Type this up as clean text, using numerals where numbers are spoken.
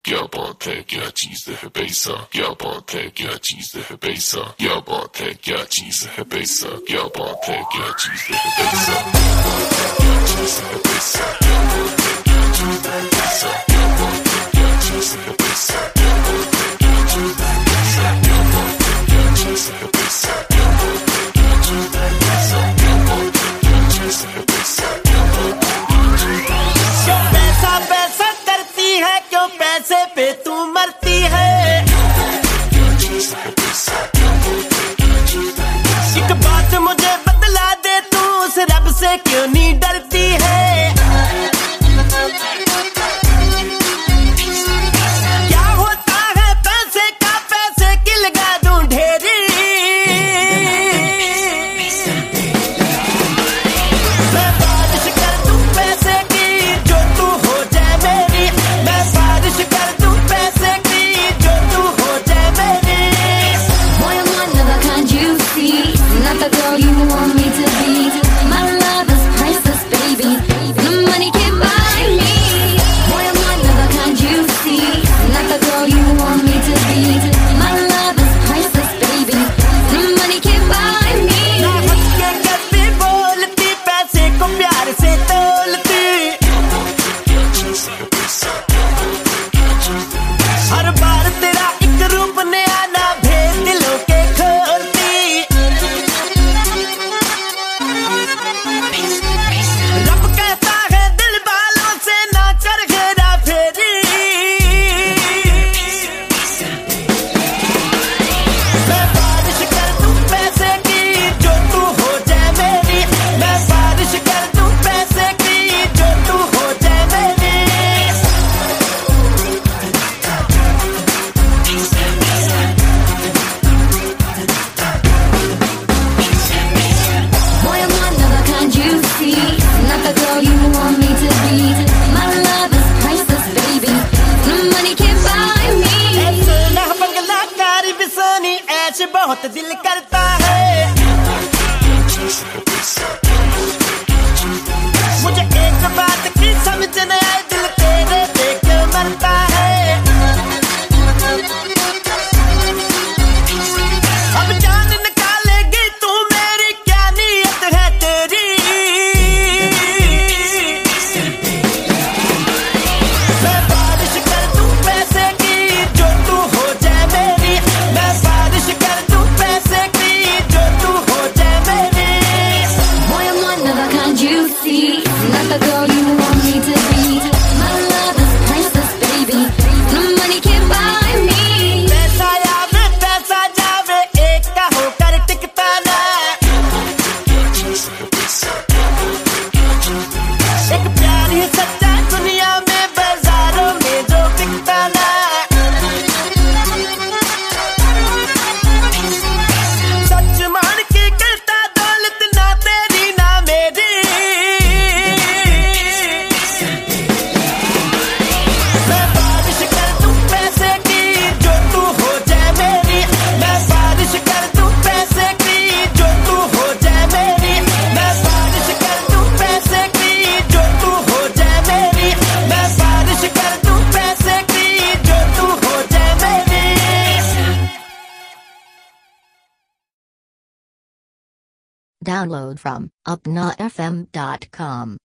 क्या बात है, क्या चीज है पैसा, क्या बात है, क्या चीज है पैसा, क्या बात है, क्या चीज है पैसा, क्या बात है, क्या चीज है पैसा, क्या चीज है पैसा, क्या बात है, क्या चीज है पैसा, क्या बात है, क्या चीज है पैसा, क्या बात है, क्या चीज है पैसा, क्या बात है, क्या चीज है पैसा, क्या बात है, क्या चीज है पैसा, क्या बात है, क्या चीज है पैसा, क्या बात है। क्यों पैसा पैसा करती है, क्यों पैसे पे तू मरती है। एक बात मुझे बतला दे, तू उस रब से क्यों नहीं डरती है। क्या होता है पैसे का, पैसे की लगा दूं ढेरी। मैं बारिश कर दूं पैसे की, जो तू हो जाए मेरी। मैं बारिश कर दूं पैसे की, जो तू हो जाए मेरी। Boy, I'm one of a kind you see, not the girl you want me to be. My love is priceless, baby. No money can buy me. Boy, I'm one of a kind you see, not the girl you want me to be. My love is priceless, baby. No money can buy me. ना हंस के करती बोलती, पैसे को प्यार से तोलती। हर बार तेरा एक रूप नया ना भेद दिलों के खोलती। रब कहता है दिल वालों से ना कर घेरा फेरी। मैं बारिश कर दूं पैसे की, जो तू हो जाए मेरी। मैं बारिश कर दूं पैसे की, जो तू हो जाए मेरी। Boy, I'm one of a kind you see, not the girl you want me to be. My love is priceless, baby. No money can buy me. ऐसे ना बंगला कारी भी सोनी, ऐश बहुत दिल करता है। मुझे एक बात की समझ न आए, दिल तेरे पे क्यों मरता है। अब जान निकालेगी तू मेरी, क्या नीयत है तेरी। मैं बारिश कर दूं पैसे की, जो तू हो जाए मेरी। मैं बारिश कर दूं पैसे की, जो तू हो जाए मेरी। Boy, I'm one of a kind you see, not the girl you want me to be. My love is priceless, baby. No money can buy me. पैसा आवे पैसा जावे, एक का होकर टिकता ना। एक प्यार ही सच्चा दुनिया में, बाजारों में जो बिकता ना। सच मान के कहता, दौलत ना तेरी ना मेरी। मैं बारिश कर दूं पैसे की, जो तू हो जाए मेरी। मैं बारिश कर दूं पैसे की, जो तू हो जाए मेरी। मैं बारिश कर दूं पैसे की, जो तू हो जाए मेरी। मैं बारिश कर दूं पैसे की, जो तू हो जाए मेरी। Download from upnafm.com.